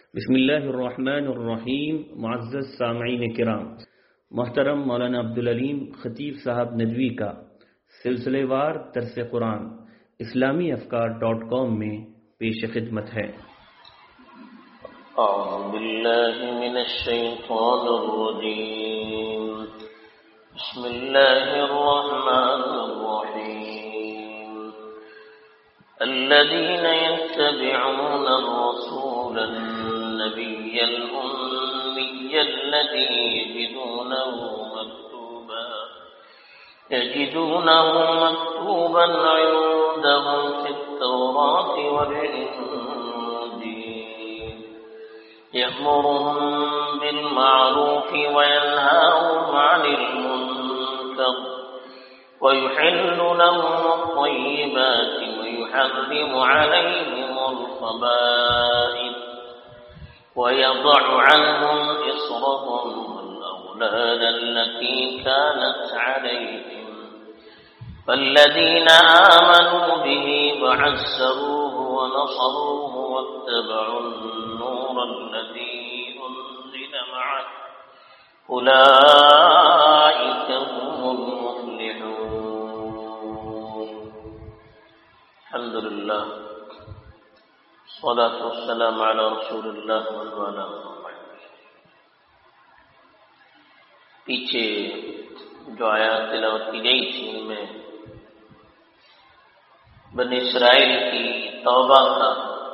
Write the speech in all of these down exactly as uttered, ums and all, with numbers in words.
بسم اللہ الرحمن الرحیم. معزز سامعین کرام، محترم مولانا عبدالعلیم خطیب صاحب ندوی کا سلسلے وار درس قرآن اسلامی افکار ڈاٹ کام میں پیش خدمت ہے. اعوذ باللہ من الشیطان الرجیم. بسم اللہ الرحمن الرحیم. الذين يتبعون الرسول النبي الأمي الذي يجدونه مكتوبا يجدونه مكتوبا عندهم في التوراة والإنجيل يأمرهم بالمعروف وينهاهم عن المنكر ويحل لهم الطيبات ويحرم عليهم الخبائث ويضع عنهم إصرهم والأغلال التي كانت عليهم فالذين آمنوا به وعزروه ونصروه واتبعوا النور الذي أنزل معه أولئك هم المفلحون. الحمد لله والصلاة والسلام على رسول الله وعلى آله. پیچھے جو آیات تلاوت کی گئی تھی ان میں بنی اسرائیل کی توبہ کا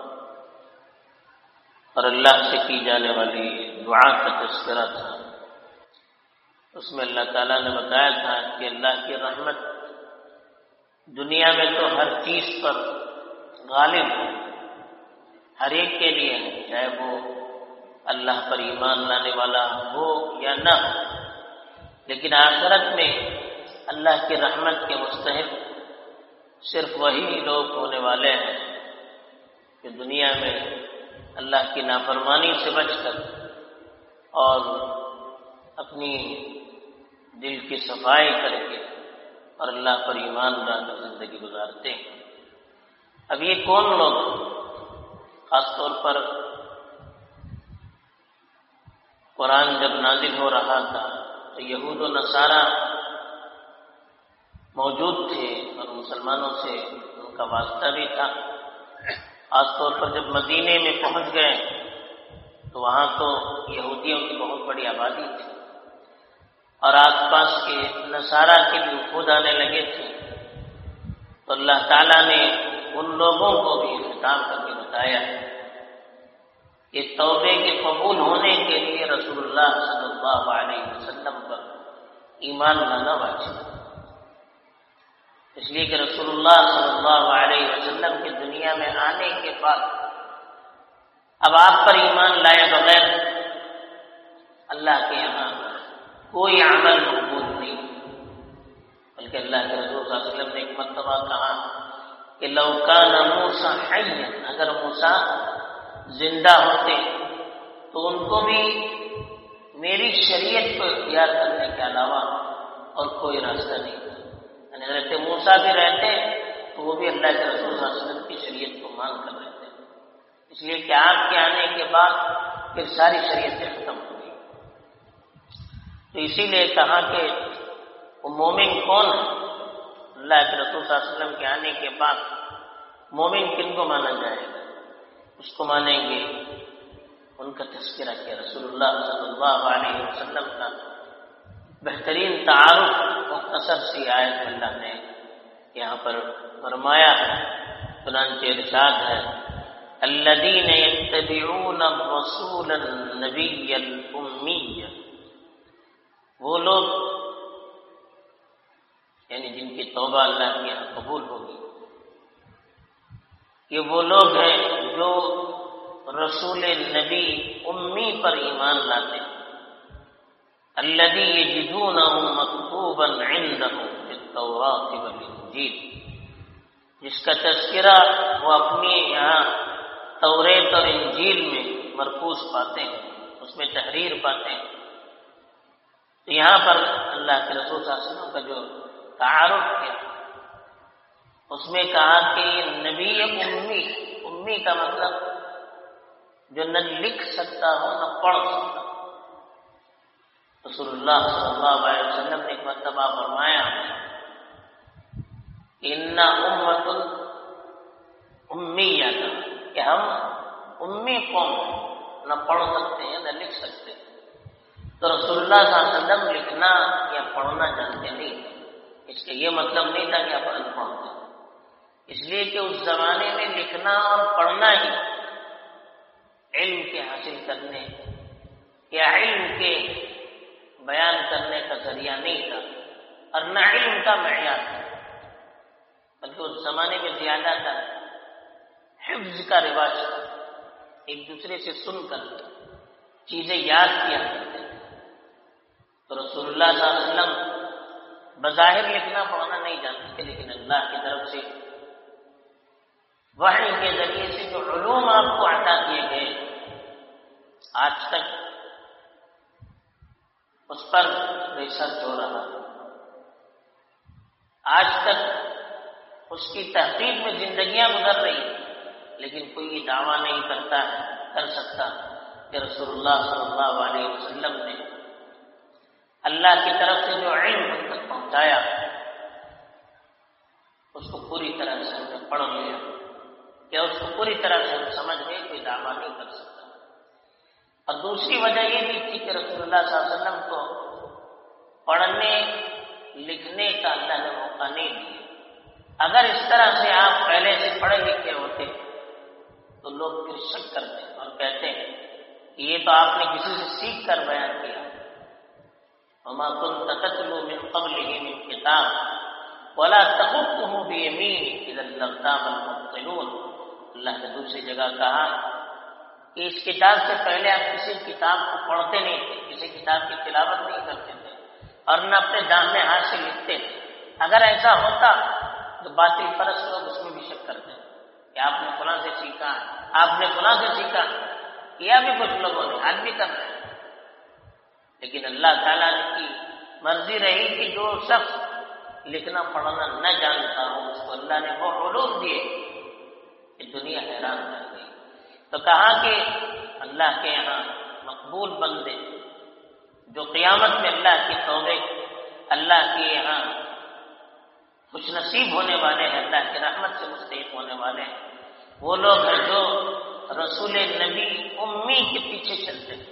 اور اللہ سے کی جانے والی دعا کا تذکرہ تھا. اس میں اللہ تعالیٰ نے بتایا تھا کہ اللہ کی رحمت دنیا میں تو ہر چیز پر غالب ہے، ہر ایک کے لیے ہے، چاہے وہ اللہ پر ایمان لانے والا ہو یا نہ ہو. لیکن آخرت میں اللہ کی رحمت کے مستحق صرف وہی لوگ ہونے والے ہیں کہ دنیا میں اللہ کی نافرمانی سے بچ کر اور اپنی دل کی صفائی کر کے اور اللہ پر ایمان لا کر زندگی گزارتے ہیں. اب یہ کون لوگ ہیں؟ خاص طور پر قرآن جب نازل ہو رہا تھا تو یہود و نصارہ موجود تھے اور مسلمانوں سے ان کا واسطہ بھی تھا. خاص طور پر جب مدینے میں پہنچ گئے تو وہاں تو یہودیوں کی بہت بڑی آبادی تھی اور آس پاس کے نصارہ کے بھی خود آنے لگے تھے. تو اللہ تعالیٰ نے ان لوگوں کو بھی خطاب کر کے بتایا کہ توبے کے قبول ہونے کے لیے رسول اللہ صلی اللہ علیہ وسلم پر ایمان لانا واجب ہے. اس لیے کہ رسول اللہ صلی اللہ علیہ وسلم کے دنیا میں آنے کے بعد اب آپ پر ایمان لائے بغیر اللہ کے یہاں کوئی عمل مقبول نہیں. بلکہ اللہ کے رسول صلی اللہ علیہ وسلم نے ایک مرتبہ کہا کہ لو کان موسیٰ حیا، اگر موسیٰ زندہ ہوتے تو ان کو بھی میری شریعت کو اختیار کرنے کے علاوہ اور کوئی راستہ نہیں تھا. یعنی حضرت موسیٰ بھی رہتے تو وہ بھی اللہ کے رسول صلی اللہ علیہ وسلم کی شریعت کو مان کر رہتے، اس لیے کہ آپ کے آنے کے بعد پھر ساری شریعتیں ختم ہو گئی. تو اسی لیے کہا کہ وہ مومن کون ہے؟ اللہ کے رسول صلی اللہ علیہ وسلم کے آنے کے بعد مومن کن کو مانا جائے گا؟ اس کو مانیں گے ان کا تذکرہ کیا. رسول اللہ صلی اللہ علیہ وسلم کا بہترین تعارف مختصر سی آیت اللہ نے یہاں پر فرمایا ہے. چنانچہ ارشاد ہے الذین یتبعون الرسول النبی الامی، وہ لوگ یعنی جن کی توبہ اللہ کے یہاں قبول ہوگی، کہ وہ لوگ ہیں جو رسول نبی امی پر ایمان لاتے ہیں. الذی یجدونہ مکتوبا عندہم فی التوراۃ والانجیل، جس کا تذکرہ وہ اپنے یہاں توریت اور انجیل میں مرکوز پاتے ہیں، اس میں تحریر پاتے ہیں. تو یہاں پر اللہ کے رسول صلی اللہ علیہ وسلم کا جو تعارف کیا اس میں کہا کہ نبی امی، امی کا مطلب جو نہ لکھ سکتا ہو نہ پڑھ سکتا ہو۔ رسول اللہ صلی اللہ علیہ وسلم نے ایک مرتبہ فرمایا ان امت امیہ، کہ ہم امی قوم نہ پڑھ سکتے ہیں نہ لکھ سکتے ہیں۔ تو رسول اللہ صلی اللہ علیہ وسلم لکھنا یا پڑھنا جانتے نہیں تھے۔ اس کا یہ مطلب نہیں تھا کہ آپ ان پڑھ تھے، اس لیے کہ اس زمانے میں لکھنا اور پڑھنا ہی علم کے حاصل کرنے یا علم کے بیان کرنے کا ذریعہ نہیں تھا، اور نہ علم کا معیار تھا، بلکہ اس زمانے میں زیادہ تر حفظ کا رواج تھا، ایک دوسرے سے سن کر چیزیں یاد کیا کرتے تھے۔ تو رسول اللہ صلی اللہ علیہ وسلم بظاہر لکھنا پڑھنا نہیں جانتے تھے، لیکن اللہ کی طرف سے وحی کے ذریعے سے جو علوم آپ کو عطا کیے گئے، آج تک اس پر ریسرچ ہو رہا، آج تک اس کی تحقیق میں زندگیاں گزر رہی ہیں، لیکن کوئی یہ دعویٰ نہیں کرتا کر سکتا کہ رسول اللہ صلی اللہ علیہ وسلم نے اللہ کی طرف سے جو علم ہم تک پہنچایا اس کو پوری طرح سے ہم نے پڑھ لیا، کیا اس کو پوری طرح سے ہم سمجھ گئے، کوئی دعویٰ نہیں کر سکتا۔ اور دوسری وجہ یہ بھی تھی کہ رسول اللہ صلی اللہ علیہ وسلم کو پڑھنے لکھنے کا اللہ نے موقع نہیں دیا۔ اگر اس طرح سے آپ پہلے سے پڑھے لکھے ہوتے تو لوگ پھر شک کرتے اور کہتے ہیں کہ یہ تو آپ نے کسی سے سیکھ کر بیان کیا، وما كنت تتلو من قبله من كتاب ولا تخطه بيمينك اذا لارتاب المبطلون۔ اللہ نے دوسری جگہ کہا کہ اس کتاب سے پہلے آپ کسی کتاب کو پڑھتے نہیں تھے، کسی کتاب کی تلاوت نہیں کرتے تھے، اور نہ اپنے داہنے ہاتھ سے لکھتے تھے۔ اگر ایسا ہوتا تو باطل پرست لوگ اس میں بھی شک کرتے کہ آپ نے فلاں سے سیکھا، آپ نے فلاں سے سیکھا، کیا بھی کچھ لوگوں نے، آج بھی کر رہے ہیں۔ لیکن اللہ تعالیٰ کی مرضی رہی کہ جو شخص لکھنا پڑھنا نہ جانتا ہو اس کو اللہ نے وہ علوم دیے کہ دنیا حیران کر گئی۔ تو کہا کہ اللہ کے یہاں مقبول بندے جو قیامت میں اللہ کی توبے، اللہ کے یہاں خوش نصیب ہونے والے ہیں، اللہ کی رحمت سے مستحق ہونے والے ہیں، وہ لوگ ہیں جو رسول نبی امی کے پیچھے چلتے ہیں،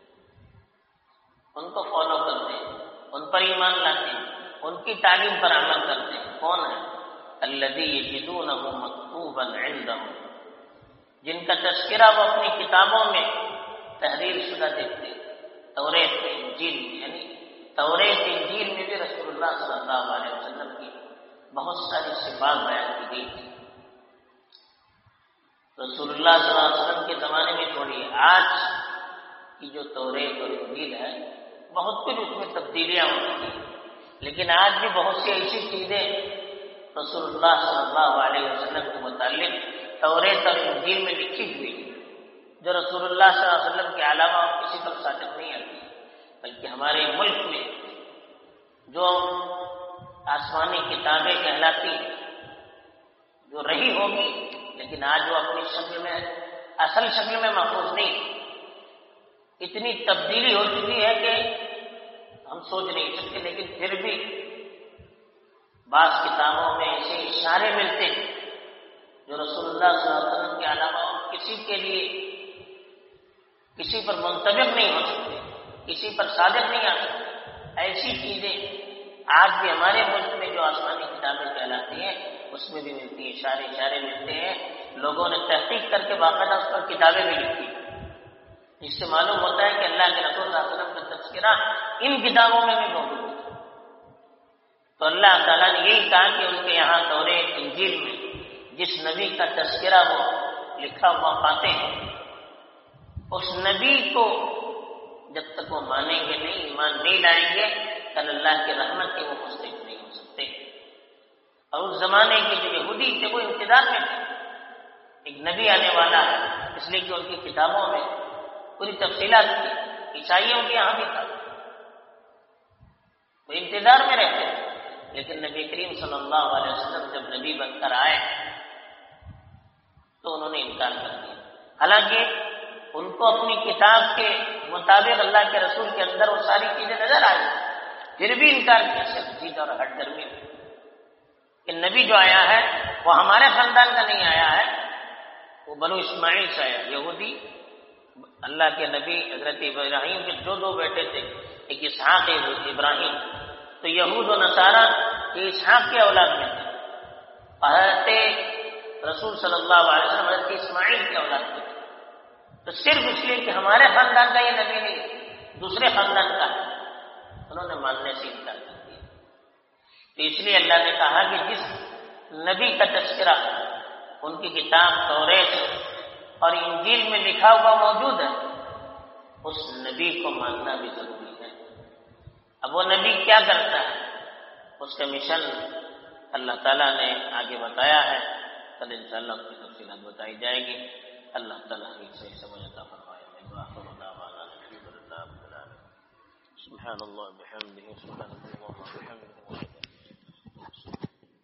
ان کو فالو کرتے ہیں، ان پر ایمان لاتے ہیں، ان کی تعلیم پر عمل کرتے ہیں۔ کون ہے؟ الذی یجدونہ مکتوبا عندہم، جن کا تذکرہ وہ اپنی کتابوں میں تحریر شدہ دیکھتے ہیں، توریت میں، انجیل میں، یعنی توریت انجیل میں بھی رسول اللہ صلی اللہ علیہ وسلم کی بہت ساری صفات بیان کی گئی تھی۔ رسول اللہ صلی اللہ علیہ وسلم کے زمانے میں چھوڑیے، آج کی جو توریت اور انجیل ہے بہت کچھ اس میں تبدیلیاں ہو چکی ہیں، لیکن آج بھی بہت سی ایسی چیزیں رسول اللہ صلی اللہ علیہ وسلم کے متعلق توریت اور انجیل میں لکھی ہوئی جو رسول اللہ صلی اللہ علیہ وسلم کے علاوہ اور کسی پر صادق نہیں آتی، بلکہ ہمارے ملک میں جو آسمانی کتابیں کہلاتی جو رہی ہوگی، لیکن آج وہ اپنی شکل میں، اصل شکل میں محفوظ نہیں، اتنی تبدیلی ہو چکی ہے کہ ہم سوچ نہیں سکتے۔ لیکن پھر بھی بعض کتابوں میں ایسے اشارے ملتے ہیں جو رسول اللہ صلی اللہ علیہ وسلم کے علاوہ اور کسی کے لیے کسی پر منطبق نہیں ہو سکتے، کسی پر صادق نہیں آ سکتے۔ ایسی چیزیں آج بھی ہمارے ملک میں جو آسمانی کتابیں کہلاتی ہیں اس میں بھی ملتی ہیں، اشارے اشارے ملتے ہیں، لوگوں نے تحقیق کر کے باقاعدہ اس پر کتابیں بھی لکھی، جس سے معلوم ہوتا ہے کہ اللہ کے رسول صلی اللہ علیہ وسلم کا تذکرہ ان کتابوں میں بھی موجود ہے۔ تو اللہ تعالیٰ نے یہی کہا کہ ان کے یہاں توریت انجیل میں جس نبی کا تذکرہ وہ لکھا ہوا پاتے ہیں، اس نبی کو جب تک وہ مانیں گے نہیں، ایمان نہیں لائیں گے، کل اللہ کی رحمت کے وہ مستحق نہیں ہو سکتے۔ اور اس زمانے کے جو یہودی تھے وہ انتظار میں تھے، ایک نبی آنے والا ہے، اس لیے کہ ان کی کتابوں میں پوری تفصیلات تھی، عیسائیوں کے یہاں بھی تھا، وہ انتظار میں رہتے تھے۔ لیکن نبی کریم صلی اللہ علیہ وسلم جب نبی بن کر آئے تو انہوں نے انکار کر دیا۔ حالانکہ ان کو اپنی کتاب کے مطابق اللہ کے رسول کے اندر وہ ساری چیزیں نظر آئی، پھر بھی انکار کیا سختی اور ہٹ درمی کہ نبی جو آیا ہے وہ ہمارے خاندان کا نہیں آیا ہے، وہ بنو اسماعیل سے آیا، یہودی اللہ کے نبی حضرت ابراہیم کے جو دو بیٹے تھے، ایک اسحاق ایک ابراہیم، تو یہود و نصارہ یہ اسحاق کے اولاد میں تھے، حضرت رسول صلی اللہ علیہ وسلم حضرت اسماعیل کے اولاد میں تھے، تو صرف اس لیے کہ ہمارے خاندان کا یہ نبی نہیں دوسرے خاندان کا ہے، انہوں نے ماننے سے انکار کر دیا۔ تو اس لیے اللہ نے کہا کہ جس نبی کا تذکرہ ان کی کتاب توریت اور انجیل میں لکھا ہوا موجود ہے، اس نبی کو ماننا بھی ضروری ہے۔ اب وہ نبی کیا کرتا ہے، اس کا مشن اللہ تعالیٰ نے آگے بتایا ہے، کل انشاءاللہ اس کی تفصیلات بتائی جائے گی۔ اللہ تعالیٰ ہمیں صحیح سمجھ عطا فرمائے۔ سبحان اللہ بحمدہ، سبحان اللہ وبحمدہ۔